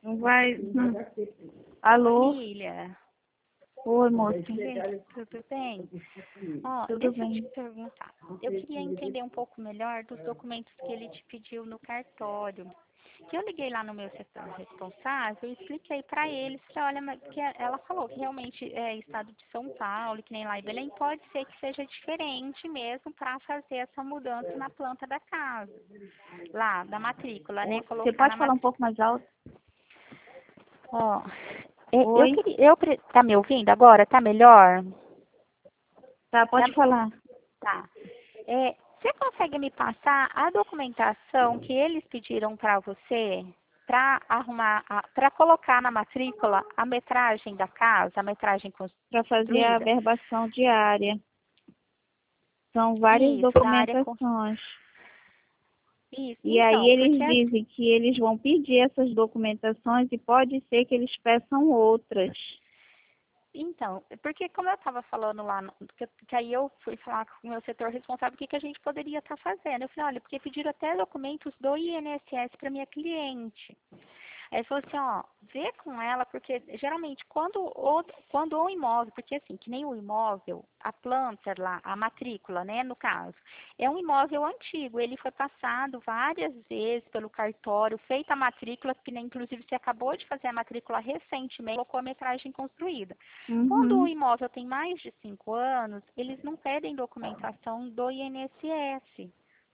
Vai. Alô? Família, Oi, moça. tudo bem? Ó, Tudo deixa eu te bem. perguntar. Eu queria entender um pouco melhor dos documentos que ele te pediu no cartório. Que eu liguei lá no meu setor responsável e expliquei para eles que, olha, que ela falou que realmente é estado de São Paulo, que nem lá em Belém, pode ser que seja diferente mesmo para fazer essa mudança na planta da casa, lá, da matrícula, né? Você Colocar pode na falar um matrícula. pouco mais alto? Ó, eu Oi? queria, tá me ouvindo agora? Tá melhor? Tá, Tá, pode falar. tá. Você consegue me passar a documentação que eles pediram para você para arrumar, para colocar na matrícula a metragem da casa, a metragem Para fazer a construída? averbação diária. São várias Isso, da área. documentações. Isso, E aí então, porque eles dizem que eles vão pedir essas documentações e pode ser que eles peçam outras. Então, porque como eu estava falando lá, que aí eu fui falar com o meu setor responsável o que a gente poderia estar fazendo. Eu falei, olha, porque pediram até documentos do INSS para minha cliente. Aí ele falou assim, ó, vê com ela, porque geralmente quando o imóvel, porque assim, que nem o imóvel, a planta lá, a matrícula, né, no caso, é um imóvel antigo, ele foi passado várias vezes pelo cartório, feita a matrícula, que nem, inclusive você acabou de fazer a matrícula recentemente, colocou a metragem construída. Quando o Uhum, imóvel tem mais de 5 anos, eles não pedem documentação do INSS.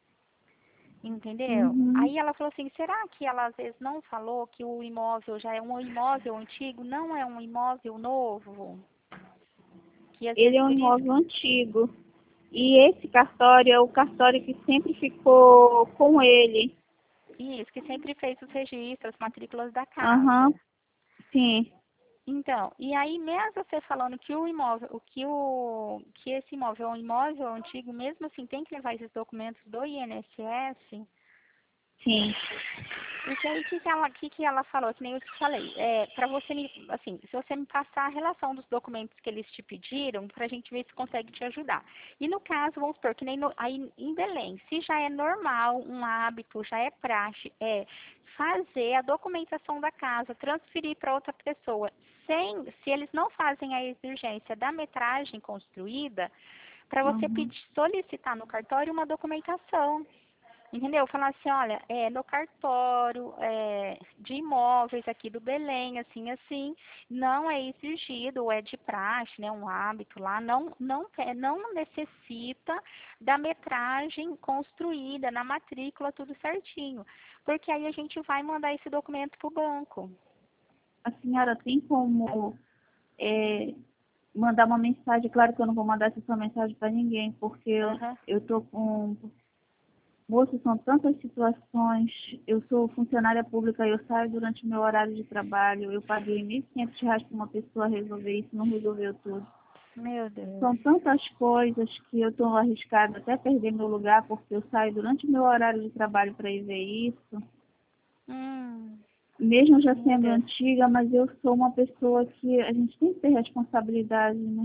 Entendeu? uhum. Aí ela falou assim, será que ela às vezes não falou que o imóvel já é um imóvel antigo, não é um imóvel novo? Que às Ele vezes é um por isso imóvel antigo. E esse cartório é o cartório que sempre ficou com ele. que sempre fez os registros, as matrículas da Aham, casa. sim, Então, e aí mesmo você falando que o imóvel, que esse imóvel é um imóvel antigo, mesmo assim tem que levar esses documentos do INSS. sim. Porque aí que ela falou, que nem eu te falei, para você me, assim, se você me passar a relação dos documentos que eles te pediram, para a gente ver se consegue te ajudar. E no caso, vamos supor, que nem aí em Belém, se já é normal, um hábito, já é praxe, fazer a documentação da casa, transferir para outra pessoa, se eles não fazem a exigência da metragem construída, para você Uhum. pedir, solicitar no cartório uma documentação. Entendeu? Falar assim, olha, no cartório de imóveis aqui do Belém, assim, não é exigido, é de praxe, né, um hábito lá, não necessita da metragem construída na matrícula, tudo certinho. Porque aí a gente vai mandar esse documento para o banco. A senhora tem como é, mandar uma mensagem? Claro que eu não vou mandar essa mensagem para ninguém, porque Aham. eu tô com... Moço, são tantas situações. Eu sou funcionária pública, eu saio durante o meu horário de trabalho. Eu paguei R$ 1.500 para uma pessoa resolver isso, não resolveu tudo. Meu Deus. São tantas coisas que eu estou arriscada até perder meu lugar, porque eu saio durante o meu horário de trabalho para ir ver isso. Hum, Mesmo já meu sendo Deus. antiga, mas eu sou uma pessoa que a gente tem que ter responsabilidade, né?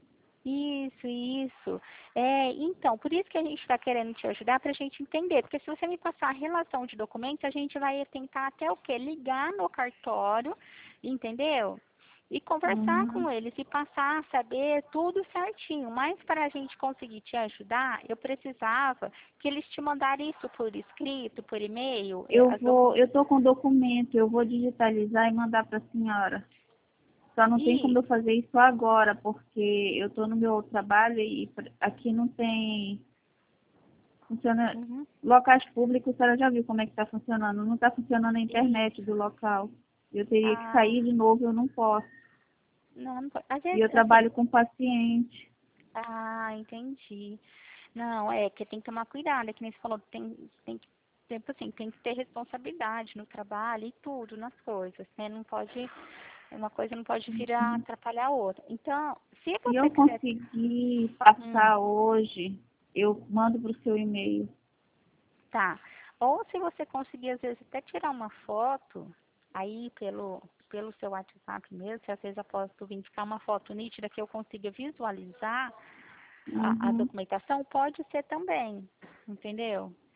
Isso. Então, por isso que a gente está querendo te ajudar para a gente entender, porque se você me passar a relação de documentos, a gente vai tentar até o quê? Ligar no cartório, entendeu? E conversar Uhum. com eles e passar a saber tudo certinho. Mas para a gente conseguir te ajudar, eu precisava que eles te mandarem isso por escrito, por e-mail, as Eu documentos. estou com documento, eu vou digitalizar e mandar para a senhora. Só não tem como E, eu fazer isso agora, porque eu estou no meu trabalho e aqui não tem. Funciona. uhum, Locais públicos, a senhora já viu como é que está funcionando. Não está funcionando a internet isso. do local. Eu teria que Ah, sair de novo, eu não posso. não, não pode. Às E vezes, eu assim, trabalho com paciente. entendi. Não, que tem que tomar cuidado, é que nem você falou, tipo assim, tem que ter responsabilidade no trabalho e tudo, nas coisas, né? Não pode, uma coisa não pode vir a atrapalhar a outra. Então, se Se você eu quiser, conseguir hum, passar hoje, eu mando para o seu e-mail. tá. Ou se você conseguir, às vezes, até tirar uma foto, aí pelo seu WhatsApp mesmo, se às vezes após tu vir ficar uma foto nítida que eu consiga visualizar a Uhum. documentação, pode ser também, entendeu?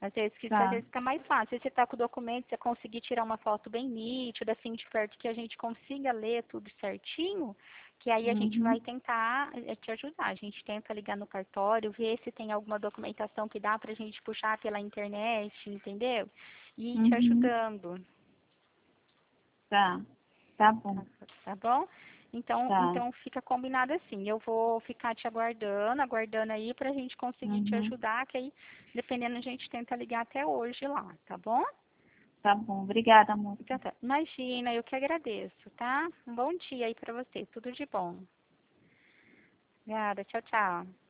Às vezes Tá. fica mais fácil. Se você está com o documento, você conseguir tirar uma foto bem nítida, assim, de perto, que a gente consiga ler tudo certinho, que aí a gente vai Uhum. tentar te ajudar. A gente tenta ligar no cartório, ver se tem alguma documentação que dá para a gente puxar pela internet, entendeu? E ir te Uhum. ajudando. Tá. Tá bom. Tá bom? Tá. Então fica combinado assim. Eu vou ficar te aguardando aí pra gente conseguir te Uhum. ajudar, que aí, dependendo, a gente tenta ligar até hoje lá, tá bom? Tá bom. Obrigada, moça. Então tá. Imagina, eu que agradeço, tá? Um bom dia aí pra você. Tudo de bom. Obrigada. Tchau, tchau.